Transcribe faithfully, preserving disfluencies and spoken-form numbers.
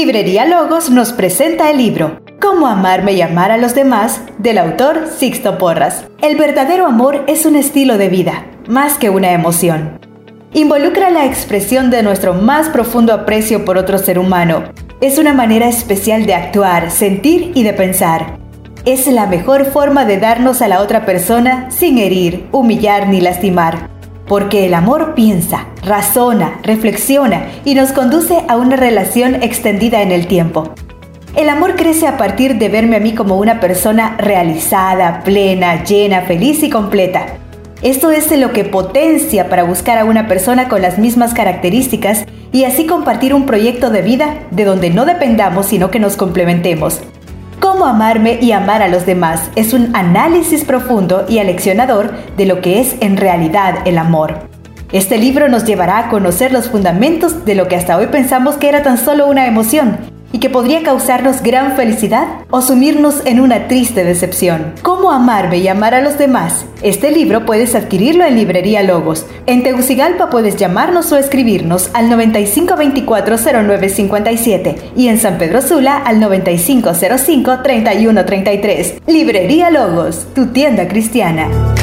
Librería Logos nos presenta el libro Cómo amarme y amar a los demás, del autor Sixto Porras. El verdadero amor es un estilo de vida, más que una emoción. Involucra la expresión de nuestro más profundo aprecio por otro ser humano. Es una manera especial de actuar, sentir y de pensar. Es la mejor forma de darnos a la otra persona sin herir, humillar ni lastimar. Porque el amor piensa, razona, reflexiona y nos conduce a una relación extendida en el tiempo. El amor crece a partir de verme a mí como una persona realizada, plena, llena, feliz y completa. Esto es lo que potencia para buscar a una persona con las mismas características y así compartir un proyecto de vida de donde no dependamos sino que nos complementemos. Cómo amarme y amar a los demás es un análisis profundo y aleccionador de lo que es en realidad el amor. Este libro nos llevará a conocer los fundamentos de lo que hasta hoy pensamos que era tan solo una emoción y que podría causarnos gran felicidad o sumirnos en una triste decepción. Cómo amarme y amar a los demás. Este libro puedes adquirirlo en Librería Logos. En Tegucigalpa puedes llamarnos o escribirnos al noventa y cinco veinticuatro cero nueve cincuenta y siete y en San Pedro Sula al noventa y cinco cero cinco treinta y uno treinta y tres. Librería Logos, tu tienda cristiana.